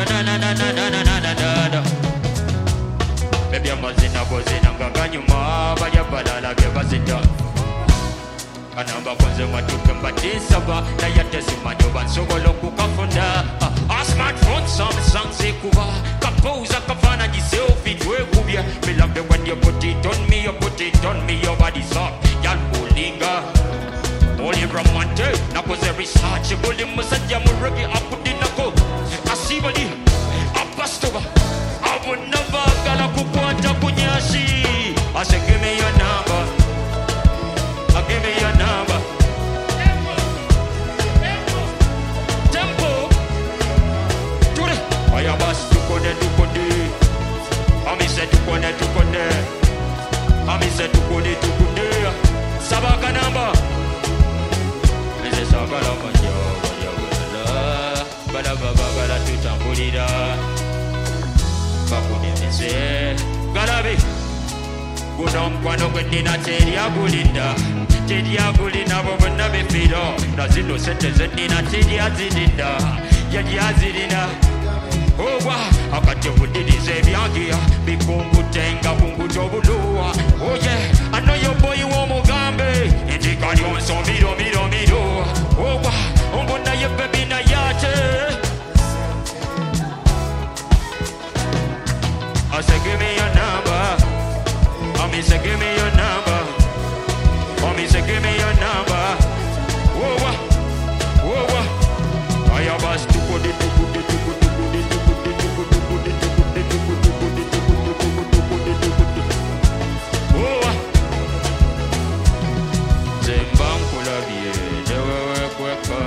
Baby amazina bozina ngaganyuma balya balala byebazita kanamba konze matuke mbadisaba naye tezimanyo bansobola okukafunda smartphone Samsung sekuba kapoza kafananyi selfie twekubye me love it when you put it on me, you put it on me, your body soft y'all bulinga oli romantic nakoze research buli musajja mu reggae akudinako asibali apastoba abunavagala kukwata kunyashi I say give me your number, give me your number. Tempo Ture Ayabas tukone Ami se tukone Ami se tukone Sabaka number Mese sabala manyo Bala tutambulira Bakune mese Galabi Guno mkwano gwendina teryagulinda Teryagulina bobonna befiro Nazino sente zenina teryazirinda Yaryazirina Owa akati obudiriza ebyangira bikungutenga kunguta obuluwa Oh yeah, I know your boy w'omugambe Indika lyonso miro Owa, ombona ye baby na yate I say give me your number Mommy say give me your number Mommy say give me your number Whoa I have asked to put it Zembankula vie dewe kweka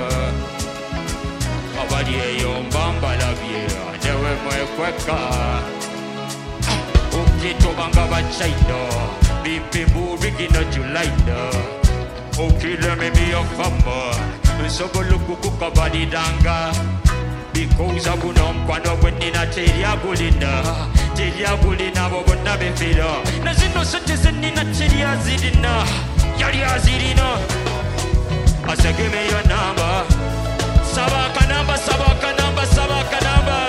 Abadie yombamba la vie dewe mwekweka Ukitobanga bachaida Bipi burigi na julaida Ukile me be a famba Nsogoluku kukabadi danga Because abuno mkwano wendina Teryagulina bobonna befira Nazino sente zenina teryazirina Yaryazirina I say give me your number Sabaka number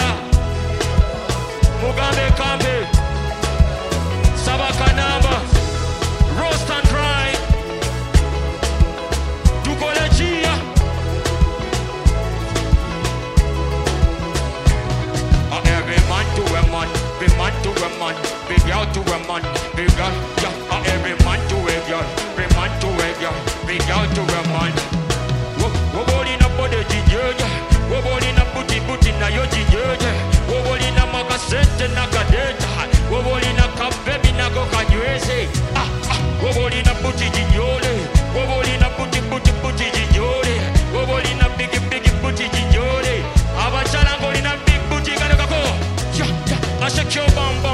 Mugambe kambe Sabaka number Roast and dry Tukolechia Every man to a man Big man to a man Big girl to a man Big girl, yeah Every man to a girl Big man to a girl Big girl to a man Woboli na bode jinjeje Woboli na buti na yo jinjeje Woboli na makasete na kadeta Woboli na kabebi na kokanyweze Woboli na buti jinjole Woboli na buti jinjole Woboli na bigi buti jinjole Abachala ngoli na big buti kanekako I shake your bamba